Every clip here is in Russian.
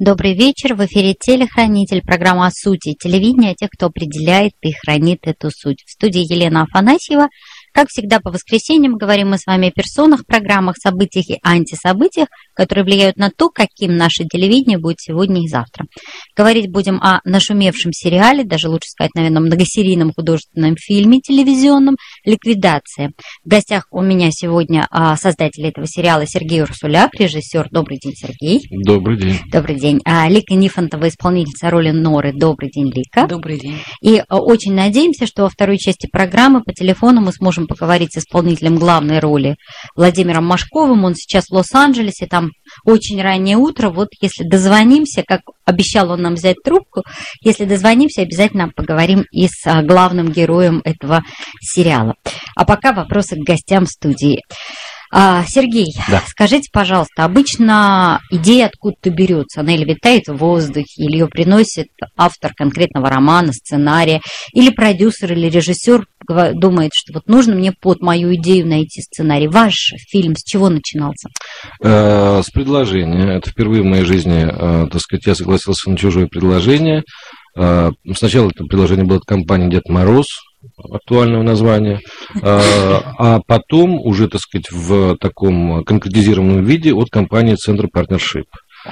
Добрый вечер. В эфире «Телехранитель», программа о сути телевидения, о тех, кто определяет и хранит эту суть. В студии Елена Афанасьева. Как всегда, по воскресеньям говорим мы с вами о персонах, программах, событиях и антисобытиях, которые влияют на то, каким наше телевидение будет сегодня и завтра. Говорить будем о нашумевшем сериале, даже лучше сказать, наверное, многосерийном художественном фильме телевизионном «Ликвидация». В гостях у меня сегодня создатель этого сериала Сергей Урсуляк, режиссер. Добрый день, Сергей. Добрый день. Добрый день. Лика Нифонтова, исполнительница роли Норы. Добрый день, Лика. Добрый день. И очень надеемся, что во второй части программы по телефону мы сможем поговорить с исполнителем главной роли Владимиром Машковым. Он сейчас в Лос-Анджелесе, там очень раннее утро. Вот если дозвонимся, как обещал он нам взять трубку, если дозвонимся, обязательно поговорим и с главным героем этого сериала. А пока вопросы к гостям студии. Сергей, да. Скажите, пожалуйста, обычно идея откуда-то берется? Она или витает в воздухе, или ее приносит автор конкретного романа, сценария, или продюсер, или режиссер думает, что вот нужно мне под мою идею найти сценарий. Ваш фильм с чего начинался? С предложения. Это впервые в моей жизни, так сказать, я согласился на чужое предложение. Сначала это предложение было от компании «Дед Мороз», актуального названия, а потом уже, так сказать, в таком конкретизированном виде от компании «Центр Партнершип».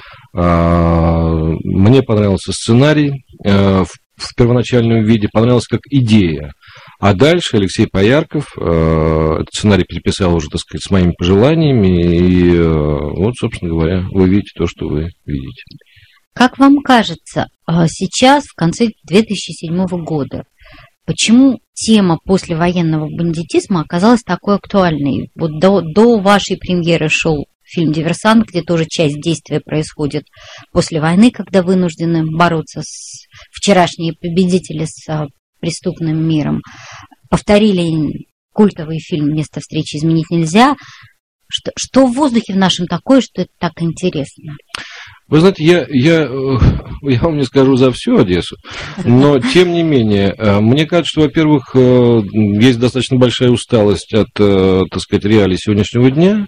Мне понравился сценарий в первоначальном виде, понравилась как идея. А дальше Алексей Поярков этот сценарий переписал уже, так сказать, с моими пожеланиями, и вот, собственно говоря, вы видите то, что вы видите. Как вам кажется, сейчас, в конце 2007 года, почему тема послевоенного бандитизма оказалась такой актуальной? Вот до вашей премьеры шел фильм «Диверсант», где тоже часть действия происходит после войны, когда вынуждены бороться вчерашние победители с преступным миром. Повторили культовый фильм «Место встречи изменить нельзя». Что в воздухе в нашем такое, что это так интересно? Вы знаете, я вам не скажу за всю Одессу, но тем не менее, мне кажется, что, во-первых, есть достаточно большая усталость от, так сказать, реалий сегодняшнего дня.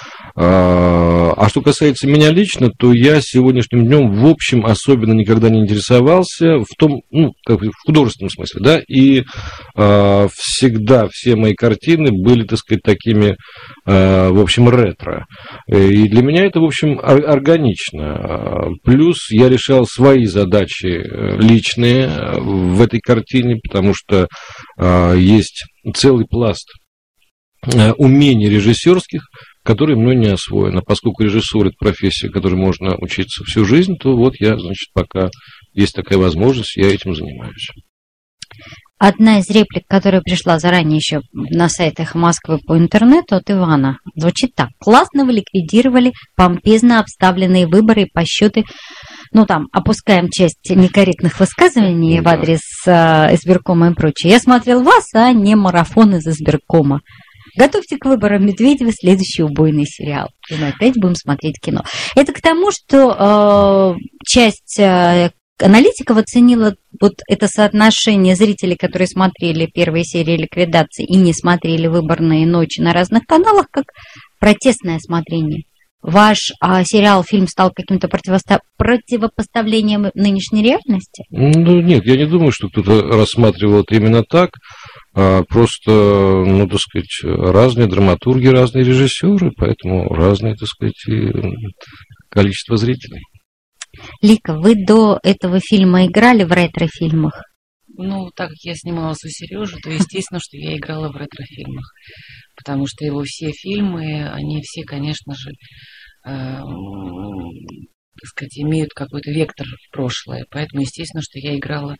А что касается меня лично, то я сегодняшним днем, в общем, особенно никогда не интересовался в том, как в художественном смысле, да, и всегда все мои картины были, так сказать, такими, в общем, ретро. И для меня это, в общем, органично. Плюс я решал свои задачи личные в этой картине, потому что есть целый пласт умений режиссерских, которые мной не освоены. Поскольку режиссура – это профессия, которой можно учиться всю жизнь, то вот я, значит, пока есть такая возможность, я этим занимаюсь. Одна из реплик, которая пришла заранее еще на сайт «Эхо Москвы» по интернету от Ивана, звучит так. Классно вы ликвидировали помпезно обставленные выборы и подсчеты. Там опускаем часть некорректных высказываний в адрес избиркома и прочее. Я смотрел вас, а не марафон из избиркома. Готовьте к выборам Медведева следующий убойный сериал. И мы опять будем смотреть кино. Это к тому, что часть аналитиков оценила вот это соотношение зрителей, которые смотрели первые серии «Ликвидации» и не смотрели «Выборные ночи» на разных каналах, как протестное смотрение. Ваш сериал, фильм стал каким-то противопоставлением нынешней реальности? Нет, я не думаю, что кто-то рассматривал это именно так. Просто, так сказать, разные драматурги, разные режиссеры, поэтому разное, так сказать, количество зрителей. Лика, вы до этого фильма играли в ретро-фильмах? Так как я снималась у Сережи, то естественно, что я играла в ретро-фильмах. Потому что его все фильмы, они все, конечно же, так сказать, имеют какой-то вектор в прошлое. Поэтому, естественно, что я играла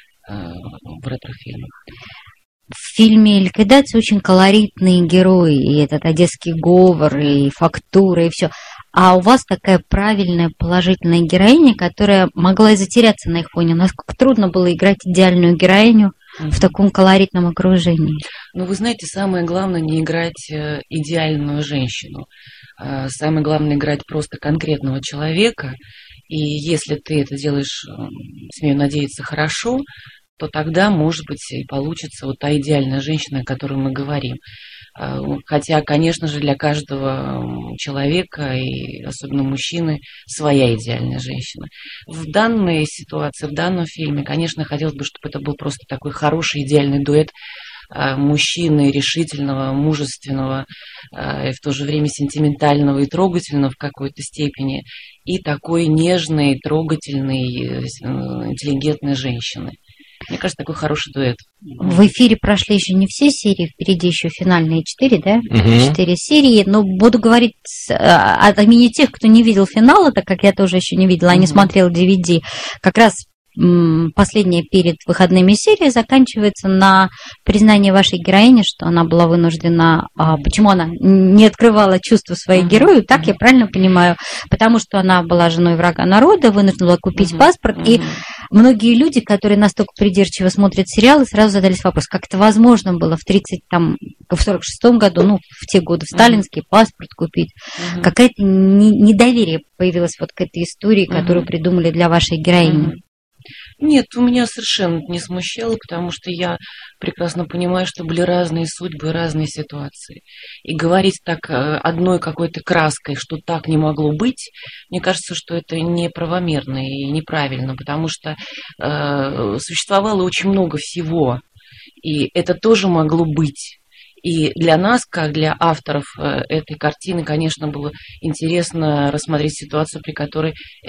в ретро-фильмах. В фильме «Ликвидация» очень колоритные герои, и этот одесский говор, и фактура, и все. А у вас такая правильная, положительная героиня, которая могла и затеряться на их фоне. Насколько трудно было играть идеальную героиню в таком колоритном окружении? Вы знаете, самое главное не играть идеальную женщину. Самое главное играть просто конкретного человека. И если ты это делаешь, смею надеяться, хорошо, то тогда, может быть, и получится вот та идеальная женщина, о которой мы говорим. Хотя, конечно же, для каждого человека, и особенно мужчины, своя идеальная женщина. В данной ситуации, в данном фильме, конечно, хотелось бы, чтобы это был просто такой хороший, идеальный дуэт мужчины решительного, мужественного, и в то же время сентиментального и трогательного в какой-то степени, и такой нежной, трогательной, интеллигентной женщины. Мне кажется, такой хороший дуэт. В эфире прошли еще не все серии, впереди еще финальные 4, да? 4 серии. Но буду говорить от имени тех, кто не видел финала, так как я тоже еще не видела, а не смотрела DVD. Как раз последняя перед выходными серия заканчивается на признании вашей героини, что она была вынуждена... Почему она не открывала чувства своих героев, так я правильно понимаю? Потому что она была женой врага народа, вынуждена была купить паспорт, и многие люди, которые настолько придирчиво смотрят сериалы, сразу задались вопрос, как это возможно было в 46-м году, ну, в те годы, в сталинский паспорт купить. Какое-то недоверие появилось вот к этой истории, которую придумали для вашей героини. Нет, у меня совершенно не смущало, потому что я прекрасно понимаю, что были разные судьбы, разные ситуации. И говорить так одной какой-то краской, что так не могло быть, мне кажется, что это неправомерно и неправильно, потому что существовало очень много всего, и это тоже могло быть. И для нас, как для авторов этой картины, конечно, было интересно рассмотреть ситуацию, при которой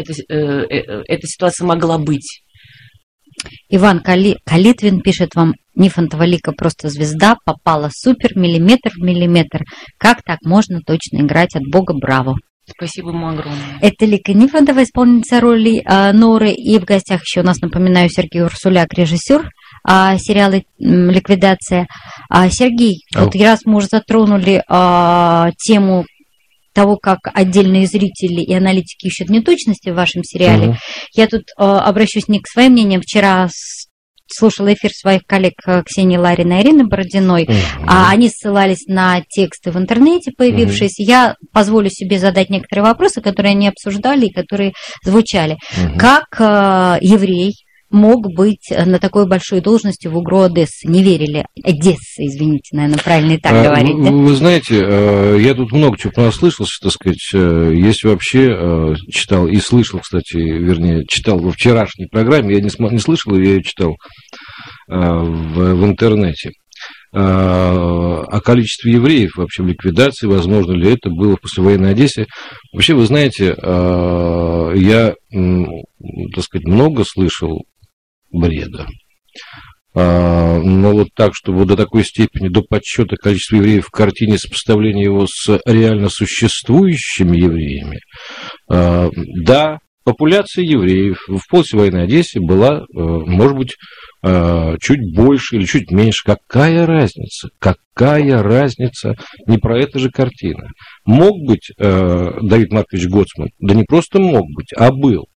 эта ситуация могла быть. Иван Калитвин пишет вам: Нифонтова Лика просто звезда, попала супер, миллиметр в миллиметр. Как так можно точно играть? От Бога браво. Спасибо ему огромное. Это Лика Нифонтова, исполнительница роли Норы. И в гостях еще у нас, напоминаю, Сергей Урсуляк, режиссер сериала «Ликвидация». Сергей, вот раз мы уже затронули тему того, как отдельные зрители и аналитики ищут неточности в вашем сериале, я тут обращусь не к своим мнениям. Вчера слушала эфир своих коллег Ксении Лариной и Ирины Бородиной, а они ссылались на тексты в интернете, появившиеся. Я позволю себе задать некоторые вопросы, которые они обсуждали и которые звучали. Как еврей мог быть на такой большой должности в УГРО Одессы? Не верили. Одесса, извините, наверное, правильно и так говорить, да? Вы знаете, я тут много чего наслышался, так сказать, если вообще читал и слышал, кстати, вернее, читал во вчерашней программе, я не слышал, я ее читал в интернете, о количестве евреев вообще в ликвидации, возможно ли это было в послевоенной Одессе. Вообще, вы знаете, я, так сказать, много слышал бреда. Но вот так, чтобы вот до такой степени, до подсчета количества евреев в картине, сопоставления его с реально существующими евреями, да, популяция евреев в послевоенной Одессе была, может быть, чуть больше или чуть меньше. Какая разница? Какая разница? Не про это же картина. Мог быть Давид Маркович Гоцман? Да не просто мог быть, а был.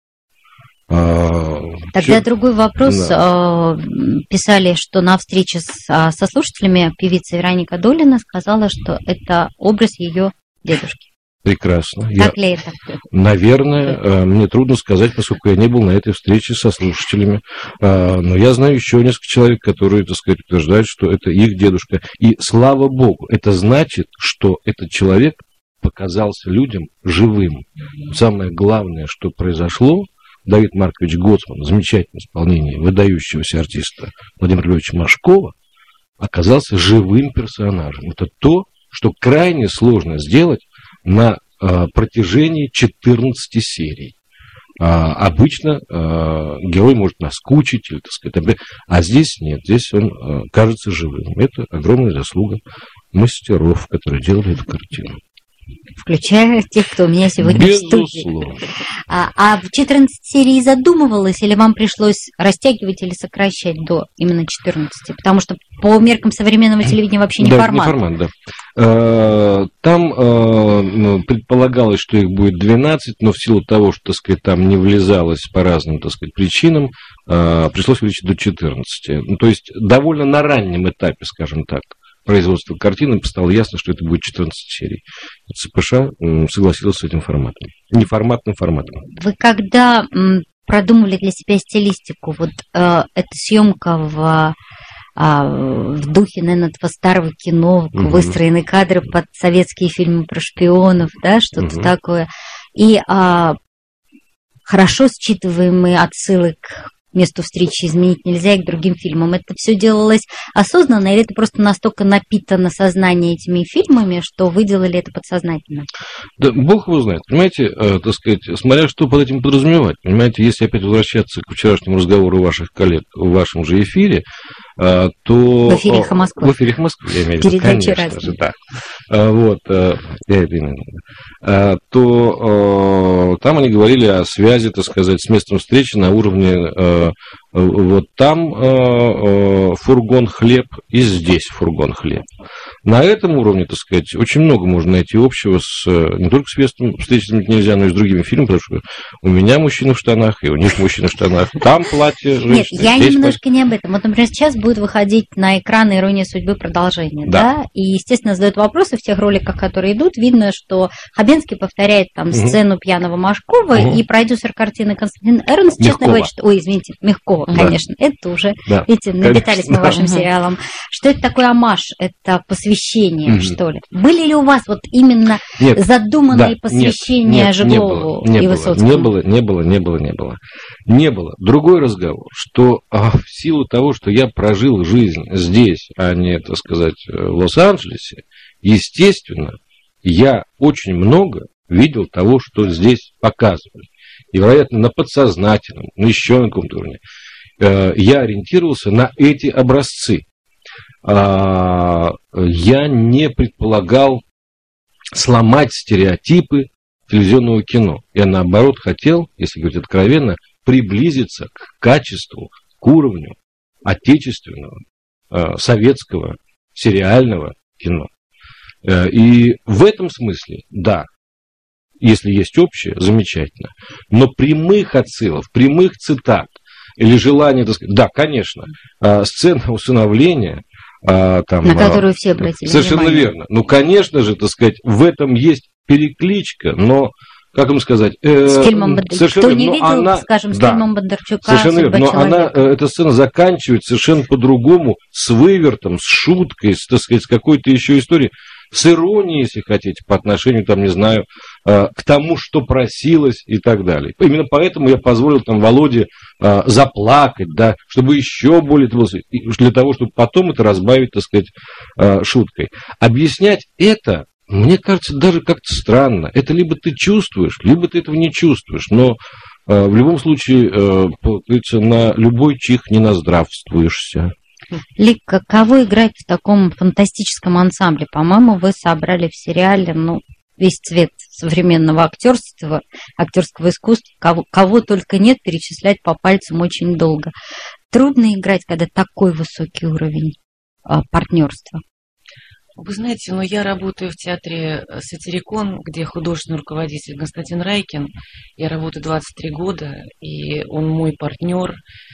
Тогда все... другой вопрос. Да. Писали, что на встрече со слушателями певица Вероника Долина сказала, что это образ ее дедушки. Прекрасно. Так ли это? Наверное, мне трудно сказать, поскольку я не был на этой встрече со слушателями. Но я знаю еще несколько человек, которые, так сказать, утверждают, что это их дедушка. И слава богу, это значит, что этот человек показался людям живым. Самое главное, что произошло, Давид Маркович Гоцман, замечательное исполнение выдающегося артиста Владимира Львовича Машкова, оказался живым персонажем. Это то, что крайне сложно сделать на протяжении 14 серий. Обычно герой может наскучить, или, так сказать, а здесь нет, здесь он кажется живым. Это огромная заслуга мастеров, которые делали эту картину. Включая тех, кто у меня сегодня безусловно. В студии. А в 14 серий задумывалось, или вам пришлось растягивать или сокращать до именно 14? Потому что по меркам современного телевидения вообще не формат. Не формат, да. Там предполагалось, что их будет 12, но в силу того, что, так сказать, там не влезалось по разным, так сказать, причинам, пришлось увеличить до 14. Ну, то есть довольно на раннем этапе, скажем так, производства картины стало ясно, что это будет 14 серий. ЦПШ согласилась с этим форматом. Неформатным форматом. Вы когда продумали для себя стилистику, вот эта съемка в в духе, наверное, этого старого кино, выстроены кадры под советские фильмы про шпионов, да, что-то такое. И хорошо считываемые отсылы к месту встречи изменить нельзя и к другим фильмам. Это все делалось осознанно, или это просто настолько напитано сознание этими фильмами, что вы делали это подсознательно? Да, Бог его знает. Понимаете, так сказать, смотря что под этим подразумевать. Понимаете, если опять возвращаться к вчерашнему разговору ваших коллег в вашем же эфире, то... В эфире «Эхо Москвы». В эфире «Эхо Москвы», я имею в виду, конечно же, да. Вот, то там они говорили о связи, так сказать, с местом встречи на уровне вот там фургон хлеб и здесь фургон хлеб. На этом уровне, так сказать, очень много можно найти общего не только с местом встречи нельзя, но и с другими фильмами, потому что у меня мужчина в штанах, и у них мужчина в штанах. Там платье женщины. Нет, я немножко не об этом. Вот, например, сейчас будет выходить на экраны «Ирония судьбы» продолжение, да? И, естественно, задают вопросы в тех роликах, которые идут. Видно, что Хабенский повторяет там сцену пьяного Машкова, и продюсер картины Константин Эрнст, честно говоря, что... Ой, извините, Мягкова, конечно. Это уже, видите, напитались мы вашим сериалом. Что это такое омаж? Это посвящение, что ли? Были ли у вас вот именно задуманные посвящения Жеглову и Высоцкому? Не было. Другой разговор, что в силу того, что я прожил жизнь здесь, а не, так сказать, в Лос-Анджелесе, естественно, я очень много видел того, что здесь показывали. И, вероятно, на подсознательном, еще на каком-то уровне, я ориентировался на эти образцы. Я не предполагал сломать стереотипы телевизионного кино. Я, наоборот, хотел, если говорить откровенно, приблизиться к качеству, к уровню отечественного, советского, сериального кино. И в этом смысле, да, если есть общее, замечательно. Но прямых отсылов, прямых цитат или желания, так сказать, да, конечно, сцена усыновления, на которую все обратили совершенно внимание. Верно. Ну, конечно же, так сказать, в этом есть перекличка, но, как вам сказать, с фильмом Бондарчука. Кто не видел, скажем, с фильмом Бондарчука. Совершенно верно. Но эта сцена заканчивается совершенно по-другому, с вывертом, с шуткой, так сказать, с какой-то еще историей, с иронией, если хотите, по отношению, там, не знаю, к тому, что просилось и так далее. Именно поэтому я позволил там Володе заплакать, да, чтобы еще более, для того, чтобы потом это разбавить, так сказать, шуткой. Объяснять это, мне кажется, даже как-то странно. Это либо ты чувствуешь, либо ты этого не чувствуешь. Но в любом случае, на любой чих не наздравствуешься. Лик, каково играть в таком фантастическом ансамбле? По-моему, вы собрали в сериале весь цвет современного актерского искусства. Кого только нет, перечислять по пальцам очень долго. Трудно играть, когда такой высокий уровень партнерства. Вы знаете, я работаю в театре «Сатирикон», где художественный руководитель Константин Райкин. Я работаю 23 года, и он мой партнер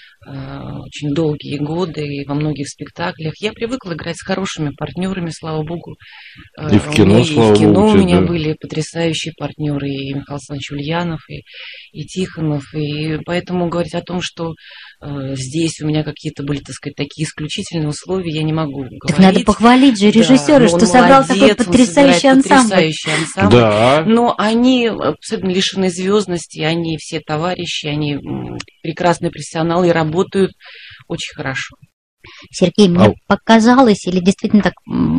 очень долгие годы и во многих спектаклях. Я привыкла играть с хорошими партнерами, слава богу. И в кино, у меня были потрясающие партнеры, и Михаил Александрович Ульянов, и Тихонов. И поэтому говорить о том, что здесь у меня какие-то были, так сказать, такие исключительные условия, я не могу говорить. Так надо похвалить же режиссера, что собрал такой потрясающий ансамбль. Да. Но они абсолютно лишены звездности, они все товарищи, они прекрасные профессионалы и работают очень хорошо. Сергей, мне показалось, или действительно так,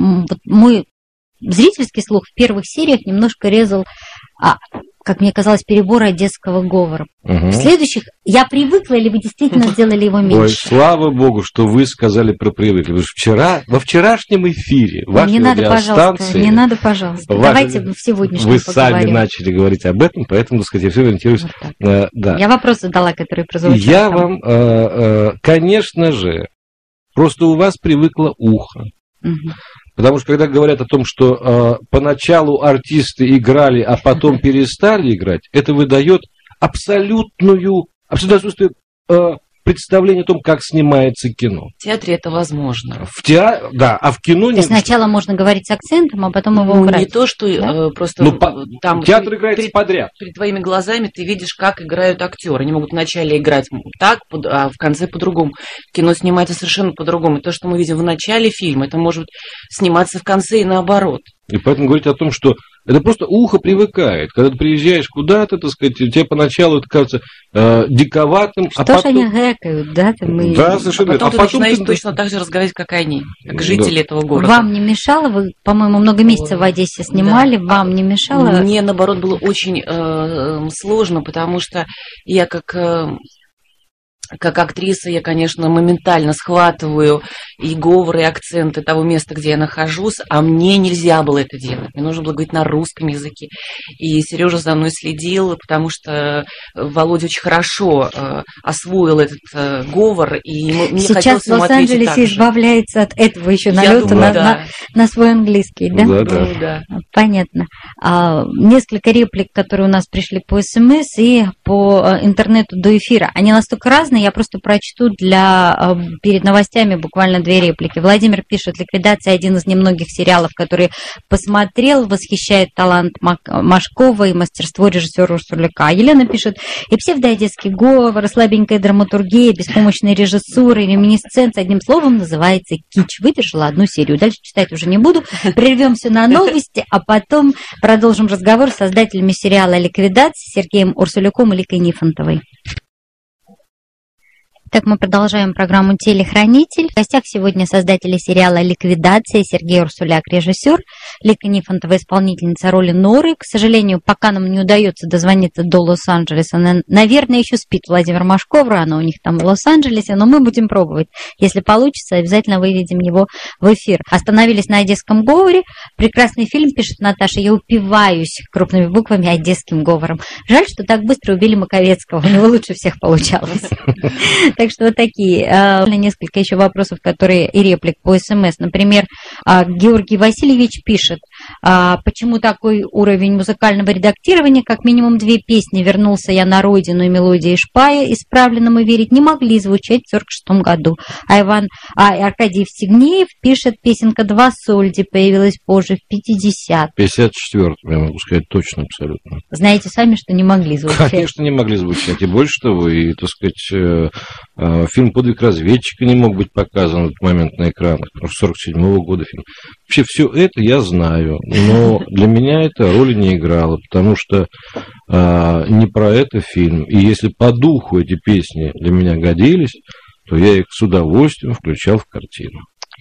мой зрительский слух в первых сериях немножко резал, как мне казалось, перебора одесского говора. В следующих я привыкла, или вы действительно сделали его меньше? Ой, слава богу, что вы сказали про привыкли. Вы же во вчерашнем эфире вашей радиостанции... Не надо, пожалуйста. Давайте в сегодняшнем вы поговорим. Сами начали говорить об этом, поэтому, так сказать, я все ориентируюсь. Вот да. Я вопрос задала, который прозвучал. Я вам, конечно же, просто у вас привыкло ухо. Потому что когда говорят о том, что поначалу артисты играли, а потом перестали играть, это выдает абсолютное отсутствие представление о том, как снимается кино. В театре это возможно. Да, а в кино... То есть сначала можно говорить с акцентом, а потом его убрать. Не то, что да? просто там театр играется подряд. Перед твоими глазами ты видишь, как играют актеры. Они могут вначале играть так, а в конце по-другому. Кино снимается совершенно по-другому. И то, что мы видим в начале фильма, это может сниматься в конце и наоборот. И поэтому говорить о том, что это просто ухо привыкает. Когда ты приезжаешь куда-то, так сказать, тебе поначалу это кажется диковатым. Что ж они гэкают, да? Да, совершенно. А потом ты начинаешь точно так же разговаривать, как они, как жители этого города. Вам не мешало? Вы, по-моему, много месяцев в Одессе снимали. Да. Вам не мешало? Мне, наоборот, было очень сложно, потому что я как актриса, я, конечно, моментально схватываю и говоры, и акценты того места, где я нахожусь, а мне нельзя было это делать. Мне нужно было говорить на русском языке. И Сережа за мной следил, потому что Володя очень хорошо освоил этот говор, и мне сейчас хотелось ему ответить так же. Сейчас Лос-Анджелесе избавляется от этого еще налета на свой английский, да? Да. Понятно. Несколько реплик, которые у нас пришли по СМС и по интернету до эфира, они настолько разные, я просто прочту перед новостями буквально 2 реплики. Владимир пишет: «Ликвидация» — один из немногих сериалов, который посмотрел, восхищает талант Машкова и мастерство режиссера Урсуляка. Елена пишет: «И псевдоодесский говор, слабенькая драматургия, беспомощная режиссура, реминисценция, одним словом, называется кич». Выдержала 1 серию. Дальше читать уже не буду. Прервемся на новости, а потом продолжим разговор с создателями сериала «Ликвидация» Сергеем Урсуляком и Ликой Нифонтовой. Так, мы продолжаем программу «Телехранитель». В гостях сегодня создатели сериала «Ликвидация» Сергей Урсуляк, режиссер, Лика Нифонтова, исполнительница роли Норы. К сожалению, пока нам не удается дозвониться до Лос-Анджелеса, наверное, еще спит Владимир Машков, рано у них там в Лос-Анджелесе, но мы будем пробовать. Если получится, обязательно выведем его в эфир. Остановились на одесском говоре. Прекрасный фильм, пишет Наташа. Я упиваюсь крупными буквами одесским говором. Жаль, что так быстро убили Маковецкого. У него лучше всех получалось. Так что вот такие. Несколько еще вопросов, которые и реплик по СМС. Например, Георгий Васильевич пишет: почему такой уровень музыкального редактирования? Как минимум 2 песни «Вернулся я на родину» и «Мелодия Ишпая» «Исправленному верить» не могли звучать в 1946 году. Аркадий Евстигнеев пишет: песенка «Два сольди» появилась позже, в 50-м. 54-м, я могу сказать точно, абсолютно. Знаете сами, что не могли звучать. Конечно, не могли звучать. И больше того, и, так сказать, фильм «Подвиг разведчика» не мог быть показан в этот момент на экранах, потому что 47-го года фильм. Вообще все это я знаю, но для меня это роли не играло, потому что не про это фильм. И если по духу эти песни для меня годились, то я их с удовольствием включал в картину.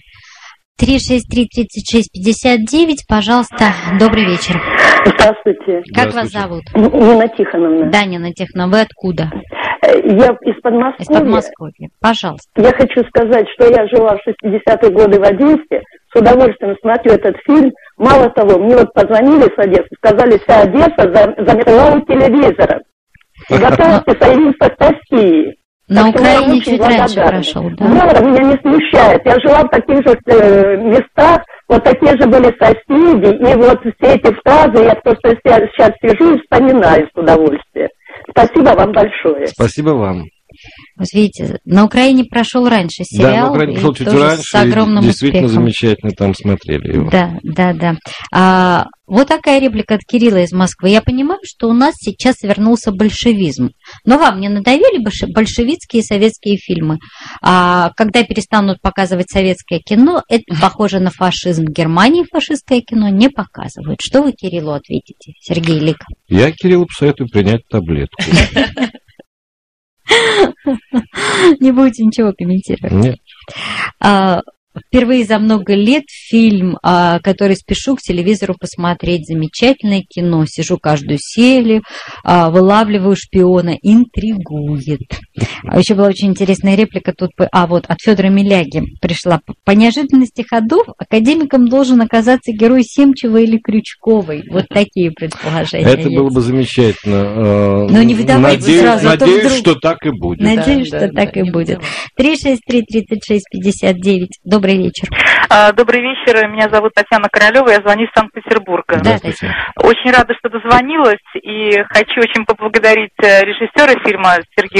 363-36-59, пожалуйста, добрый вечер. Здравствуйте. Как вас зовут? Нина Тихоновна. Да, Нина Тихоновна, вы откуда? Я из Подмосковья. Из Подмосковья, пожалуйста. Я хочу сказать, что я жила в 60-е годы в Одессе, с удовольствием смотрю этот фильм. Мало того, мне вот позвонили с Одессы, сказали, вся Одесса замерла у телевизора. И готовится появиться в России. На Украине чуть раньше прошел, да? Мало меня не смущает. Я жила в таких же местах, вот такие же были соседи, и вот все эти фразы я просто сейчас сижу и вспоминаю с удовольствием. Спасибо вам большое. Спасибо вам. Вот видите, на Украине прошел раньше сериал. Да, на Украине прошел чуть раньше, с огромным действительно успехом. Замечательно там смотрели его. Да. Вот такая реплика от Кирилла из Москвы. Я понимаю, что у нас сейчас вернулся большевизм. Но вам не надоели большевистские и советские фильмы? Когда перестанут показывать советское кино, это похоже на фашизм. В Германии фашистское кино не показывают. Что вы Кириллу ответите, Сергей Лика? Я Кириллу посоветую принять таблетку. Не будете ничего комментировать? Нет. Впервые за много лет фильм, который спешу к телевизору посмотреть. Замечательное кино. Сижу каждую серию, вылавливаю шпиона. Интригует. Еще была очень интересная реплика тут. Вот от Федора Миляги пришла. По неожиданности ходов академиком должен оказаться герой Семчева или Крючковой. Вот такие предположения. Это было бы замечательно. Но не выдавайте сразу. Надеюсь, что так и будет. Надеюсь, что так и будет. 363-36-59. Добрый вечер. Добрый вечер. Меня зовут Татьяна Королева. Я звоню из Санкт-Петербурга. Да, Татьяна. Очень рада, что дозвонилась. И хочу очень поблагодарить режиссера фильма Сергея Урсуляка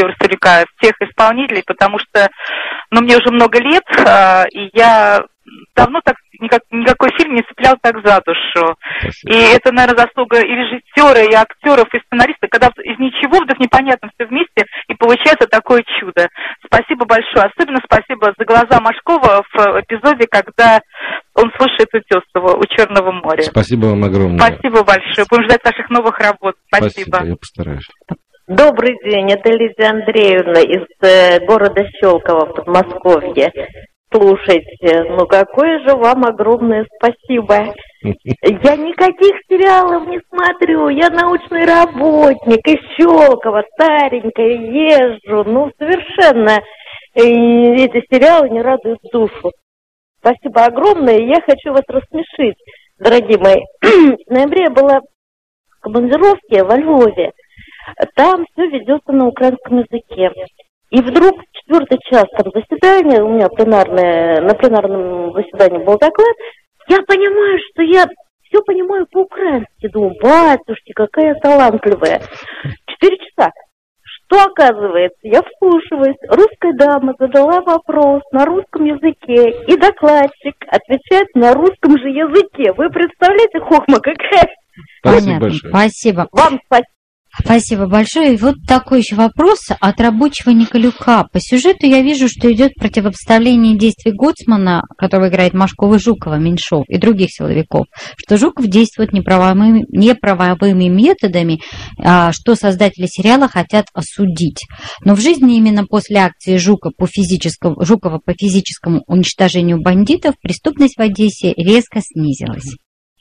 пока всех исполнителей, потому что, ну, мне уже много лет, и я давно так никакой фильм не цеплял так за душу. Спасибо. И это, наверное, заслуга и режиссера, и актеров, и сценариста, когда из ничего вдруг непонятно все вместе, и получается такое чудо. Спасибо большое. Особенно спасибо за глаза Машкова в эпизоде, когда он слушает Утесова у Черного моря. Спасибо вам огромное. Спасибо большое. Будем ждать ваших новых работ. Спасибо. Я постараюсь. Добрый день, это Лидия Андреевна из города Щелково, Подмосковье. Слушайте, ну какое же вам огромное спасибо. Я никаких сериалов не смотрю, я научный работник из Щелково, старенькая, езжу, ну совершенно эти сериалы не радуют душу. Спасибо огромное, я хочу вас рассмешить, дорогие мои. В ноябре я была в командировке во Львове, там все ведется на украинском языке. И вдруг в 4-й час там заседания, у меня на пленарном заседании был доклад, я понимаю, что я все понимаю по-украински. Думаю, батюшки, какая я талантливая. 4 часа. Что оказывается? Я вслушиваюсь. Русская дама задала вопрос на русском языке, и докладчик отвечает на русском же языке. Вы представляете, хохма какая? Спасибо большое. Спасибо. Вам спасибо. Спасибо большое. И вот такой еще вопрос от рабочего Николюка. По сюжету я вижу, что идет противопоставление действий Гоцмана, которого играет Машкова, Жукова, Меньшов и других силовиков, что Жуков действует неправовыми методами, что создатели сериала хотят осудить. Но в жизни именно после акции Жукова по физическому уничтожению бандитов преступность в Одессе резко снизилась.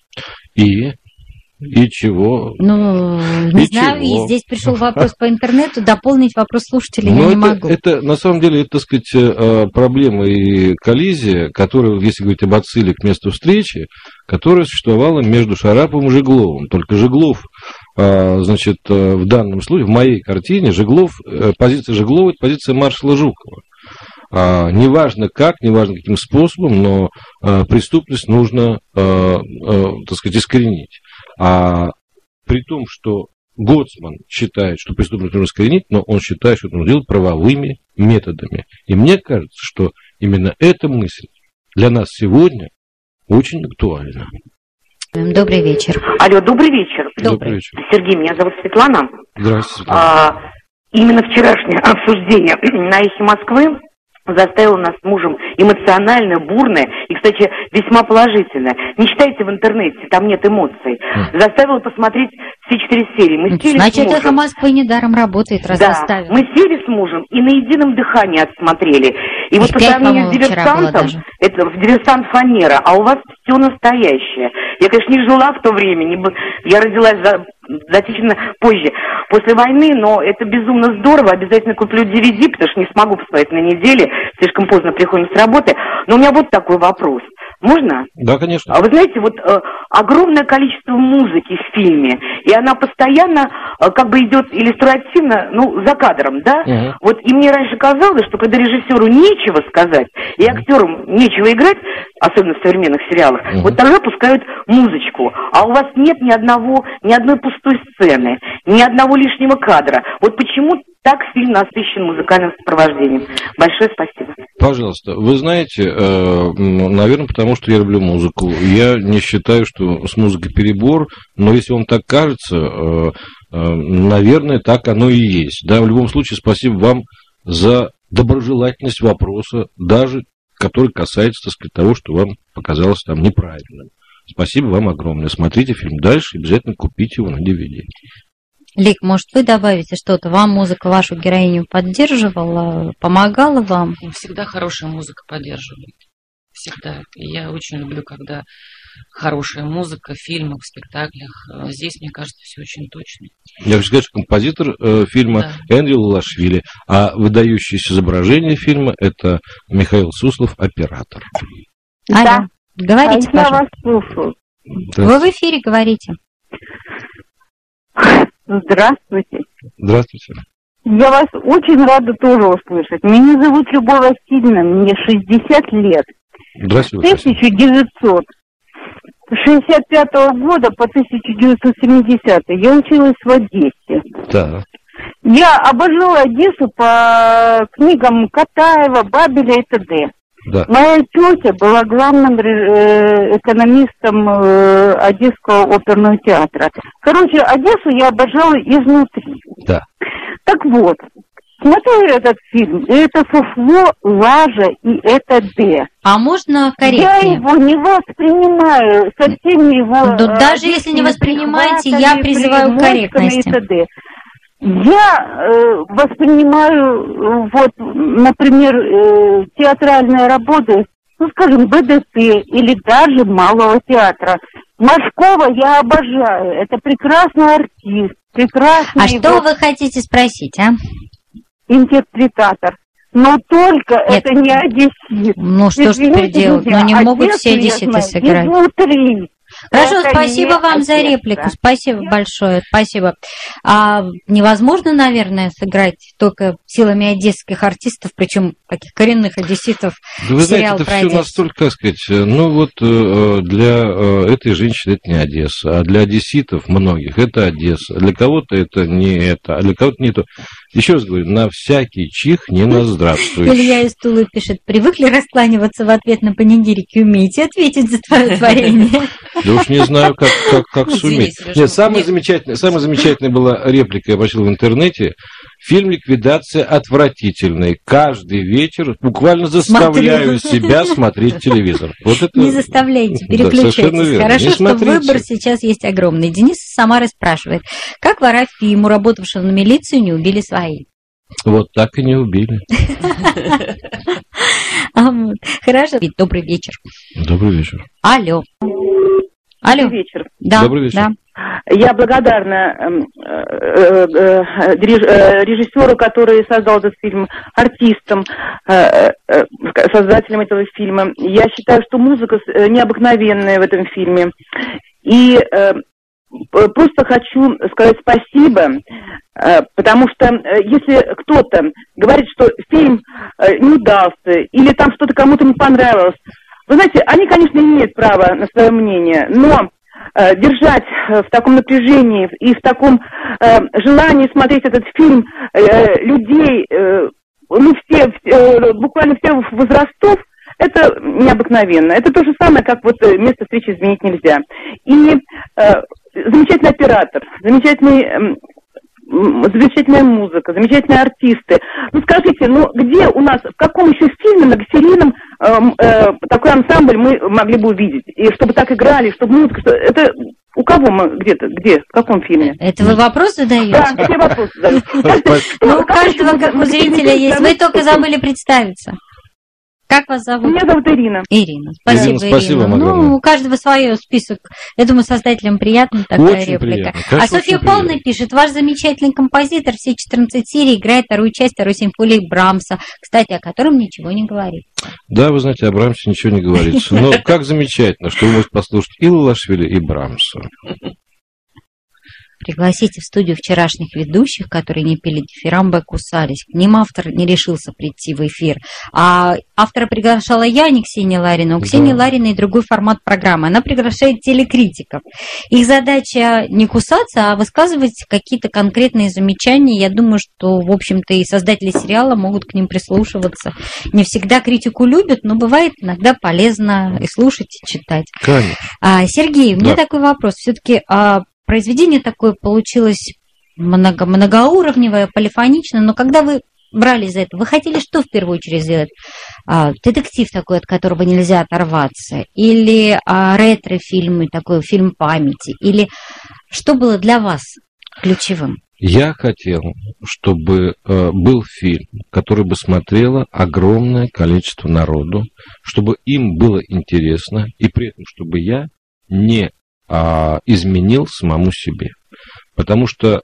И чего? Ну, не знаю, и здесь пришел вопрос по интернету, дополнить вопрос слушателей я не могу. Это, на самом деле, это, так сказать, проблема и коллизия, которая, если говорить об отсыле к месту встречи, которая существовала между Шараповым и Жегловым. Только Жеглов, значит, в данном случае, в моей картине, позиция Жеглова – это позиция маршала Жукова. Неважно как, неважно каким способом, но преступность нужно, так сказать, искоренить. А при том, что Гоцман считает, что преступность нужно искоренить, но он считает, что это нужно делать правовыми методами. И мне кажется, что именно эта мысль для нас сегодня очень актуальна. Добрый вечер. Алло, добрый вечер. Добрый вечер. Сергей, меня зовут Светлана. Здравствуйте, Светлана. Именно вчерашнее обсуждение на «Эхе Москвы» заставило нас с мужем эмоционально, бурное и, кстати, весьма положительное. Не читайте в интернете, там нет эмоций. Заставило посмотреть все 4 серии. Мы сели Значит, «Эхо Москвы» недаром работает, раз заставил. Мы сели с мужем и на едином дыхании отсмотрели. И вот по сравнению с «Диверсантом», это в «Диверсант» фанера, а у вас все настоящее. Я, конечно, не жила в то время, я родилась значительно позже, после войны, но это безумно здорово. Обязательно куплю DVD, потому что не смогу посмотреть на неделе, слишком поздно приходим с работы. Но у меня вот такой вопрос. Можно? Да, конечно. Вы знаете, вот огромное количество музыки в фильме, и она постоянно как бы идет иллюстративно, ну, за кадром, да? Вот и мне раньше казалось, что когда режиссеру нечего сказать, и актерам нечего играть, особенно в современных сериалах, вот тогда пускают музычку. А у вас нет ни одной пустой сцены, ни одного лишнего кадра. Вот почему так фильм насыщен музыкальным сопровождением. Большое спасибо. Пожалуйста. Вы знаете, наверное, потому что я люблю музыку. Я не считаю, что с музыкой перебор, но если вам так кажется, наверное, так оно и есть. Да, в любом случае, спасибо вам за доброжелательность вопроса, даже который касается, так сказать, того, что вам показалось там неправильным. Спасибо вам огромное. Смотрите фильм дальше и обязательно купите его на DVD. Лик, может, вы добавите что-то? Вам музыка вашу героиню поддерживала, помогала вам? Всегда хорошая музыка поддерживает. Всегда. И я очень люблю, когда хорошая музыка в фильмах, в спектаклях. Здесь, мне кажется, все очень точно. Я хочу сказать, что композитор фильма Эндрю Лалашвили, а выдающееся изображение фильма – это Михаил Суслов, оператор. Алло, говорите, я пожалуйста. вас слушаю. Вы в эфире говорите. Здравствуйте. Здравствуйте. Я вас очень рада тоже услышать. Меня зовут Любовь Васильевна, мне 60 лет. Здравствуйте. С 1965 года по 1970 я училась в Одессе. Да. Я обожала Одессу по книгам Катаева, Бабеля и т.д. Да. Моя тетя была главным экономистом Одесского оперного театра. Короче, Одессу я обожала изнутри. Да. Так вот, смотрю этот фильм, и это фуфло, лажа, и это Д. А можно корректнее? Я его не воспринимаю, со всеми его... Даже если не воспринимаете, я призываю к корректности. Я воспринимаю, вот, например, театральные работы, ну, скажем, БДТ или даже Малого театра. Машкова я обожаю, это прекрасный артист, прекрасный... А что вы хотите спросить, а? Интерпретатор. Но только Нет. это не одессит. Ну, что ж теперь делать? Ну, не могут все одесситы сыграть. Изнутри. Хорошо, Это спасибо не вам за Одесса. реплику. Спасибо большое, спасибо. А невозможно, наверное, сыграть только силами одесских артистов, причем таких коренных одесситов. Да вы знаете, сериал это про все Одессу. настолько, как сказать, ну вот для этой женщины это не Одесса, а для одесситов многих это Одесса. Для кого-то это не это, а для кого-то не то. Еще раз говорю, на всякий чих не на здравствуй. Илья из Тулы пишет: привыкли раскланиваться в ответ на панигирики, умеете ответить за твое творение? Да уж не знаю, как суметь. Нет, самая замечательная была реплика, я прочел в интернете. Фильм «Ликвидация» отвратительный. Каждый вечер буквально заставляю себя смотреть телевизор. Вот это... Не заставляйте, Да, совершенно переключайтесь. верно. Хорошо, Не что смотрите. выбор сейчас есть огромный. Денис из Самары спрашивает: как вора Фиму, работавшего на милицию, не убили свои? Вот так и не убили. Хорошо. Добрый вечер. Добрый вечер. Алло. Алло. Добрый вечер. Да, Добрый вечер. да. Я благодарна режиссеру, который создал этот фильм, артистам, создателям этого фильма. Я считаю, что музыка необыкновенная в этом фильме. И просто хочу сказать спасибо, потому что если кто-то говорит, что фильм не удался, или там что-то кому-то не понравилось, вы знаете, они, конечно, имеют право на свое мнение, но держать в таком напряжении и в таком желании смотреть этот фильм людей, ну, все, буквально всех возрастов, это необыкновенно. Это то же самое, как вот место встречи изменить нельзя. И замечательный оператор, замечательная музыка, замечательные артисты. Ну, скажите, ну, где у нас, в каком еще фильме многосерийном такой ансамбль мы могли бы увидеть? И чтобы так играли, чтобы музыка... Это у кого мы где-то, где, в каком фильме? Это вы вопрос задаете? Да, это я вопрос задаю. Ну, у каждого, как у зрителя, есть. Вы только забыли представиться. Как вас зовут? Меня зовут Ирина. Ирина. Спасибо, Ирина, спасибо вам Ну, огромное. у каждого свой список. Я думаю, создателям приятна такая Очень реплика. приятно. Конечно, А Софья очень Павловна приятно. пишет: ваш замечательный композитор все 14 серий играет вторую часть второй симфонии Брамса, кстати, о котором ничего не говорит. Да, вы знаете, о Брамсе ничего не говорится. Но как замечательно, что вы можете послушать и Лалашвили, и Брамса. Пригласите в студию вчерашних ведущих, которые не пили дифирамбы, кусались. К ним автор не решился прийти в эфир. А автора приглашала я, не Ксения Ларина. У Ксении Лариной другой формат программы. Она приглашает телекритиков. Их задача не кусаться, а высказывать какие-то конкретные замечания. Я думаю, что, в общем-то, и создатели сериала могут к ним прислушиваться. Не всегда критику любят, но бывает иногда полезно и слушать, и читать. Конечно. Сергей, у меня такой вопрос. Все-таки произведение такое получилось многоуровневое, полифоничное, но когда вы брались за это, вы хотели что в первую очередь сделать? Детектив такой, от которого нельзя оторваться? Или ретро-фильмы, такой фильм памяти? Или что было для вас ключевым? Я хотел, чтобы был фильм, который бы смотрело огромное количество народу, чтобы им было интересно, и при этом, чтобы я не изменил самому себе. Потому что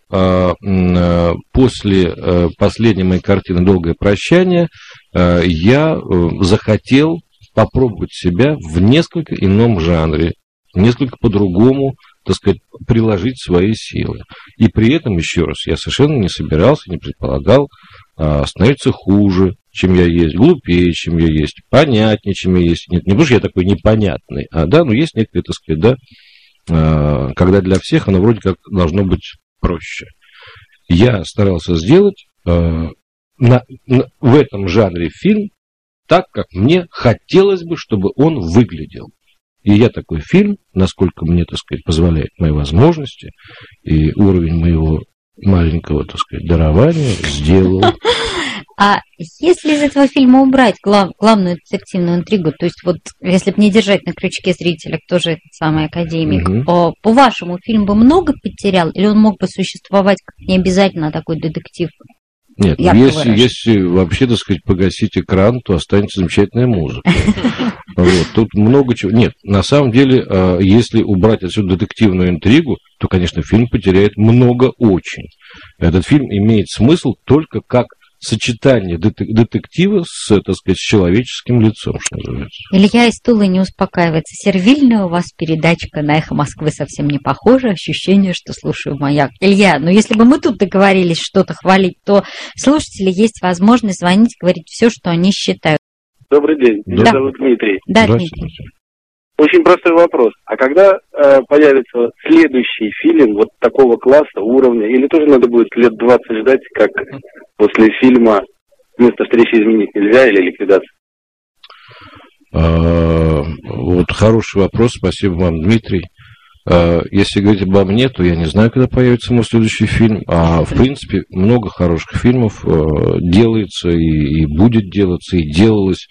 после последней моей картины «Долгое прощание» я захотел попробовать себя в несколько ином жанре, несколько по-другому, так сказать, приложить свои силы. И при этом, еще раз, я совершенно не собирался, не предполагал становиться хуже, чем я есть, глупее, чем я есть, понятнее, чем я есть. Нет, не потому что я такой непонятный, но есть некое, так сказать, когда для всех оно вроде как должно быть проще. я старался сделать в этом жанре фильм так, как мне хотелось бы, чтобы он выглядел. И я такой фильм, насколько мне, так сказать, позволяет мои возможности и уровень моего маленького, так сказать, дарования, сделал. А если из этого фильма убрать главную детективную интригу, то есть вот если бы не держать на крючке зрителя, кто же этот самый академик, по-вашему, фильм бы много потерял, или он мог бы существовать как не обязательно такой детектив? Нет, если вообще, так сказать, погасить экран, то останется замечательная музыка. Вот, тут много чего. Нет, на самом деле, если убрать отсюда детективную интригу, то, конечно, фильм потеряет много очень. Этот фильм имеет смысл только как сочетание детектива с, так сказать, с человеческим лицом, что называется. Илья из Тулы не успокаивается. Сервильная у вас передачка на «Эхо Москвы» совсем не похожа. Ощущение, что слушаю «Маяк». Илья, ну если бы мы тут договорились что-то хвалить, то слушатели есть возможность звонить, говорить все, что они считают. Добрый день. Меня зовут Дмитрий. Да, Дмитрий. Очень простой вопрос. А когда появится следующий фильм вот такого класса, уровня, или тоже надо будет лет 20 ждать, как после фильма «Место встречи изменить нельзя» или «Ликвидация»? Вот хороший вопрос. Спасибо вам, Дмитрий. Если говорить обо мне, то я не знаю, когда появится мой следующий фильм. А в принципе, много хороших фильмов делается и будет делаться, и делалось.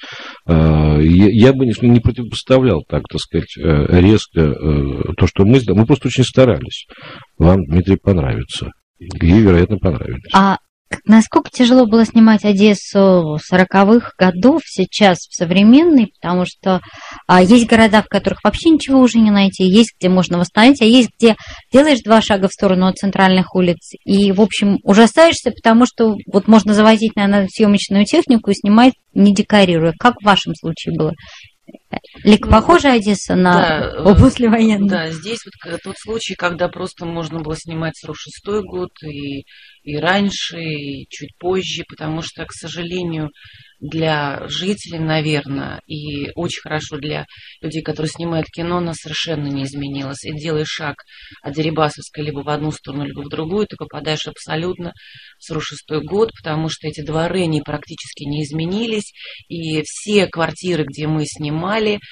Я бы не противопоставлял, так сказать, резко то, что мы сделали. Мы просто очень старались. Вам, Дмитрий, понравится. И, вероятно, понравится. А насколько тяжело было снимать Одессу 40-х годов сейчас в современной, потому что есть города, в которых вообще ничего уже не найти, есть где можно восстановить, а есть где делаешь 2 шага в сторону от центральных улиц и, в общем, ужасаешься, потому что вот можно завозить, наверное, съемочную технику и снимать, не декорируя. Как в вашем случае было? Лик, похожа Одесса на послевоенную? Да, здесь вот тот случай, когда просто можно было снимать 46-й год и раньше, и чуть позже, потому что, к сожалению, для жителей, наверное, и очень хорошо для людей, которые снимают кино, она совершенно не изменилась. И делаешь шаг от Дерибасовской либо в одну сторону, либо в другую, ты попадаешь абсолютно в 46-й год, потому что эти дворы практически не изменились, и все квартиры, где мы снимали,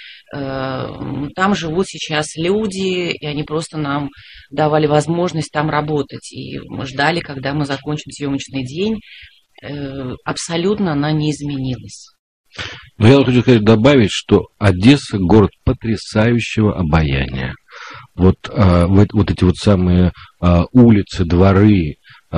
там живут сейчас люди, и они просто нам давали возможность там работать. И мы ждали, когда мы закончим съемочный день. Абсолютно она не изменилась. Но я хочу сказать, добавить, что Одесса город потрясающего обаяния. Вот эти вот самые улицы, дворы,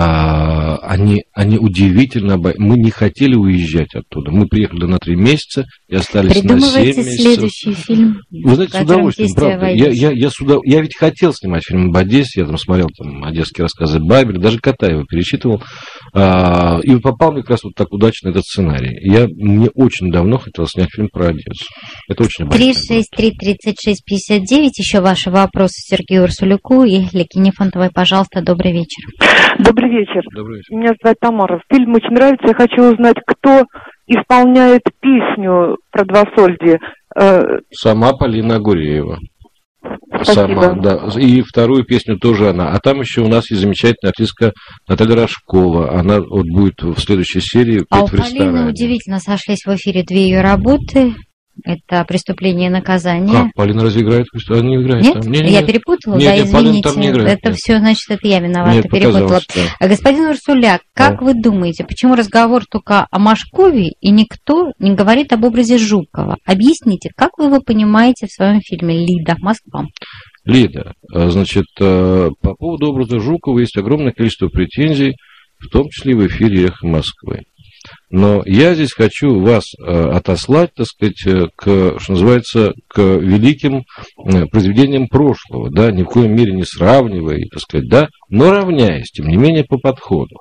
они удивительно... Мы не хотели уезжать оттуда. Мы приехали на 3 месяца и остались на 7 месяцев. Следующий фильм? Вы знаете, с удовольствием, правда. Я ведь хотел снимать фильм об Одессе. Я там смотрел одесские рассказы Бабеля, даже Катаева перечитывал. И попал мне как раз вот так удачно этот сценарий. Мне очень давно хотел снять фильм про Одессу. Это очень обязательно. 363-36-59. Еще ваши вопросы Сергею Урсуляку и Лике Нефонтовой. Пожалуйста, добрый вечер. Добрый вечер. Добрый вечер. Меня зовут Тамара. Фильм очень нравится. Я хочу узнать, кто исполняет песню про Двасольди. Сама Полина Агуреева. Спасибо. Сама, да. И вторую песню тоже она. А там еще у нас есть замечательная артистка Наталья Рожкова. Она вот будет в следующей серии петь в ресторане. А у Полины удивительно сошлись в эфире 2 ее работы. Это «Преступление и наказание». Как? Полина разве играет? Она не играет нет? там? Я перепутала? Нет, да, извините. Полина там не играет. Это все, значит, это я виновата, перепутала. Да. Господин Урсуляк, как вы думаете, почему разговор только о Машкове и никто не говорит об образе Жукова? Объясните, как вы его понимаете в своем фильме «Лида. Москва»? Лида. Значит, по поводу образа Жукова есть огромное количество претензий, в том числе и в эфире «Эхо Москвы». Но я здесь хочу вас отослать, так сказать, что называется, к великим произведениям прошлого, да, ни в коем мере не сравнивая, так сказать, да, но равняясь, тем не менее, по подходу.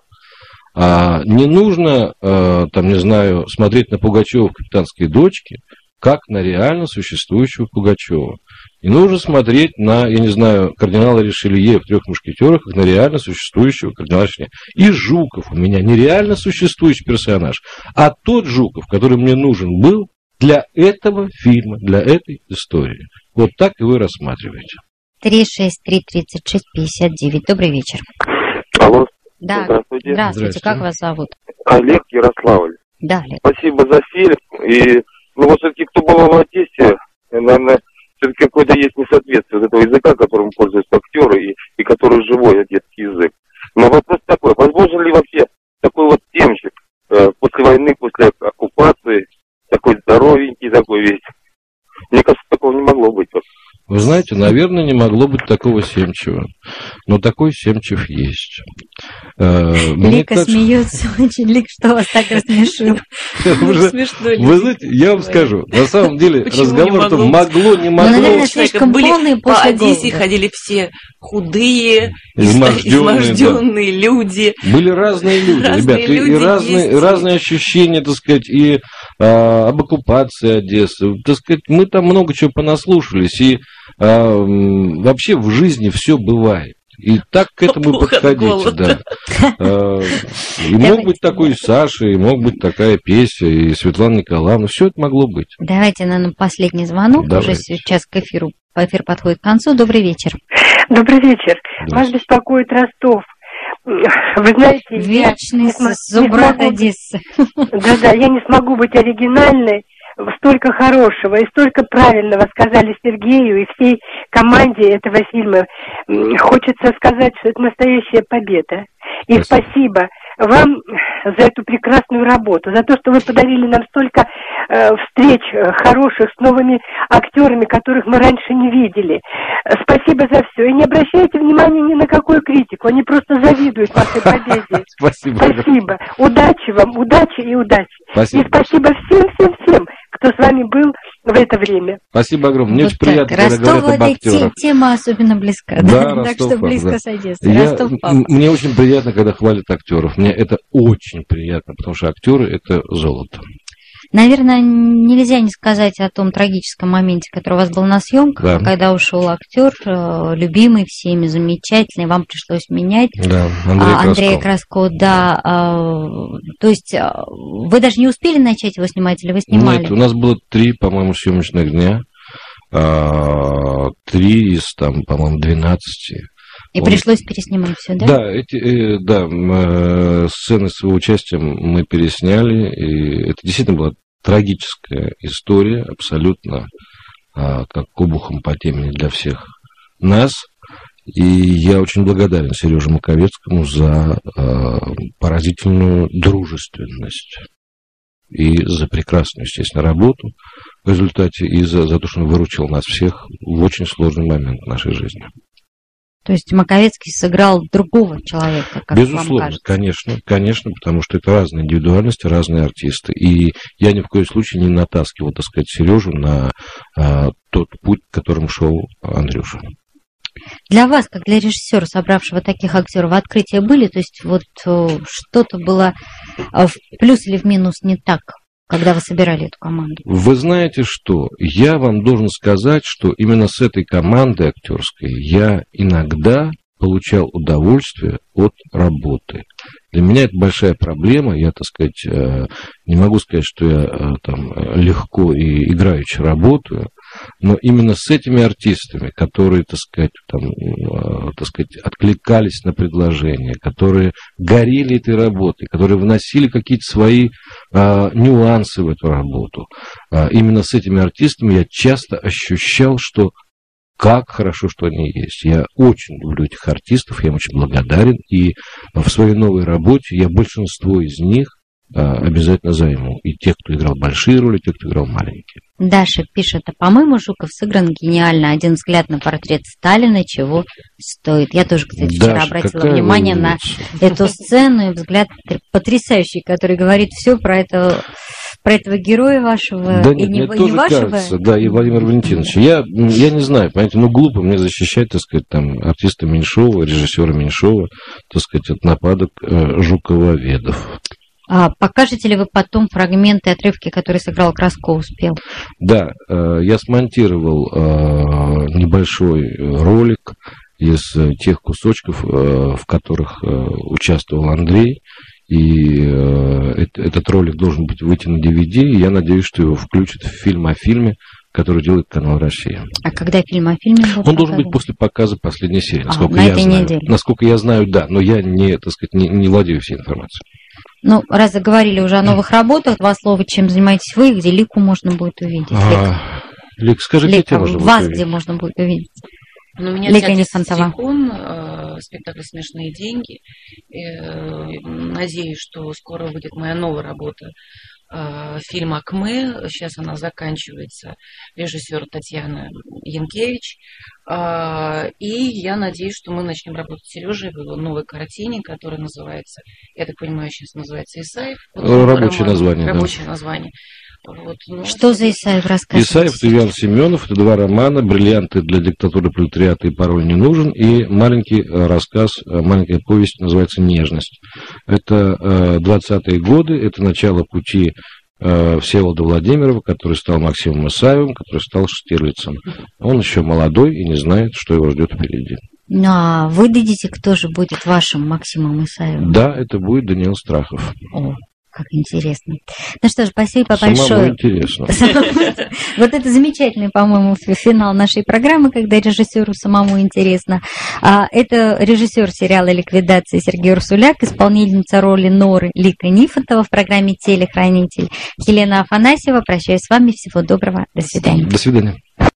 Не нужно, там, не знаю, смотреть на Пугачева в «Капитанской дочке», как на реально существующего Пугачева. И нужно смотреть на, я не знаю, кардинала Ришелье в «Трех мушкетерах», как на реально существующего кардинала Ришелье. И Жуков у меня не реально существующий персонаж, а тот Жуков, который мне нужен был для этого фильма, для этой истории. Вот так и вы рассматриваете. 363-36-59. Добрый вечер. Алло. Да, здравствуйте. Здравствуйте, как вас зовут? Олег, Ярославль. Да, Олег. Спасибо за фильм. И, вот все-таки, кто был в тесте, наверное, все-таки какое-то есть несоответствие этого языка, которым пользуются актеры, и который живой детский язык. Но вопрос такой, возможно ли вообще такой вот темчик после войны, после оккупации, такой здоровенький, такой весь? Мне кажется, такого не могло быть. Вы знаете, наверное, не могло быть такого Семчева. Но такой Семчев есть. Лика смеется очень. Лик, что вас так рассмешило? Вы знаете, я вам скажу, на самом деле разговор-то могло, не могло. Наверное, слишком полный по Одессе ходили все худые, изможденные люди. Были разные люди, ребята, и разные ощущения, так сказать, и об оккупации Одессы. Так сказать, мы там много чего понаслушались, и вообще в жизни все бывает. И так к этому подходите, да. И мог быть такой Саша, и мог быть такая Песя, и Светлана Николаевна. Все это могло быть. Давайте, наверное, последний звонок. Давайте. Уже сейчас эфир подходит к концу. Добрый вечер. Добрый вечер. Вас беспокоит Ростов. Вы знаете, вечный зубрат Одессы. Да-да, я не смогу быть оригинальной. Столько хорошего и столько правильного сказали Сергею и всей команде этого фильма. Хочется сказать, что это настоящая победа. И спасибо вам за эту прекрасную работу, за то, что вы подарили нам столько встреч хороших с новыми актерами, которых мы раньше не видели. Спасибо за все. И не обращайте внимания ни на какую критику. Они просто завидуют вашей победе. Спасибо. Удачи вам, удачи и удачи. Спасибо. И спасибо всем, кто с вами был в это время. Спасибо огромное. Мне очень приятно, когда говорят об актерах. Тема особенно близка. Да, так что близко с Одессой. Мне очень приятно, когда хвалят актеров. Мне это очень приятно, потому что актеры – это золото. Наверное, нельзя не сказать о том трагическом моменте, который у вас был на съемках, когда ушел актер, любимый всеми, замечательный, вам пришлось менять. Да, Андрея Краскова. Да, то есть вы даже не успели начать его снимать, или вы снимали? Нет, у нас было 3, по-моему, съемочных дня, 3 из, там, по-моему, 12. И пришлось переснимать все, да? Да, сцены с его участием мы пересняли, и это действительно была трагическая история, абсолютно как обухом по темени для всех нас. И я очень благодарен Сереже Маковецкому за поразительную дружественность и за прекрасную, естественно, работу в результате, и за то, что он выручил нас всех в очень сложный момент нашей жизни. То есть Маковецкий сыграл другого человека, как безусловно, вам кажется? Конечно, потому что это разные индивидуальности, разные артисты. И я ни в коем случае не натаскивал, так сказать, Сережу на тот путь, которым шел Андрюша. Для вас, как для режиссера, собравшего таких актеров, открытия были? То есть вот что-то было в плюс или в минус не так, когда вы собирали эту команду? Вы знаете что? Я вам должен сказать, что именно с этой командой актерской я иногда получал удовольствие от работы. Для меня это большая проблема. Я, так сказать, не могу сказать, что я там легко и играючи работаю, но именно с этими артистами, которые, так сказать, откликались на предложения, которые горели этой работой, которые вносили какие-то свои нюансы в эту работу, именно с этими артистами я часто ощущал, что как хорошо, что они есть. Я очень люблю этих артистов, я им очень благодарен. И в своей новой работе я большинство из них обязательно займу. И тех, кто играл большие роли, и тех, кто играл маленькие. Даша пишет, по-моему, Жуков сыгран гениально. Один взгляд на портрет Сталина чего стоит. Я тоже, кстати, вчера обратила внимание на эту сцену. И взгляд потрясающий, который говорит все про этого героя вашего, да нет, мне тоже кажется, да, и Владимир Валентинович. Я не знаю, понимаете, глупо мне защищать, так сказать, там, артиста Меньшова, режиссера Меньшова, так сказать, от нападок жукововедов. А покажете ли вы потом фрагменты, отрывки, которые сыграл Красков, успел? Да, я смонтировал небольшой ролик из тех кусочков, в которых участвовал Андрей. И этот ролик должен выйти на DVD, и я надеюсь, что его включат в фильм о фильме, который делает канал «Россия». А когда фильм о фильме будет Он должен быть после показа последней серии, насколько на я этой знаю. неделе. Насколько я знаю, да, но я не, так сказать, не владею всей информацией. Ну, раз заговорили уже о новых работах, два слова, чем занимаетесь вы, где Лику можно будет увидеть? Лик, скажи, где тебя можно будет вас увидеть? где можно будет увидеть? Ну, у меня Лика театр Нефонтова. «Силикон», спектакль «Смешные деньги». Надеюсь, что скоро выйдет моя новая работа, фильм «Акме». Сейчас она заканчивается. Режиссер Татьяна Янкевич. И я надеюсь, что мы начнем работать с Сережей в его новой картине, которая называется, я так понимаю, сейчас называется «Исаев». Рабочее название. Рабочее название. Вот, что за Исаев, рассказывайте? Исаев, это Иван Семенов, это два романа: «Бриллианты для диктатуры пролетариата» и «Пароль не нужен», и маленький рассказ, маленькая повесть, называется «Нежность». Это 20-е годы, это начало пути Всеволода Владимирова, который стал Максимом Исаевым, который стал Штирлицем. Он еще молодой и не знает, что его ждет впереди. А вы дадите, кто же будет вашим Максимом Исаевым? Да, это будет Даниил Страхов. О, как интересно. Ну что ж, спасибо Самому большое. интересно. Вот это замечательный, по-моему, финал нашей программы, когда режиссеру самому интересно. Это режиссер сериала «Ликвидация» Сергей Урсуляк, исполнительница роли Норы Лика Нифонтова в программе «Телехранитель». Елена Афанасьева. Прощаюсь с вами. Всего доброго. До свидания. До свидания.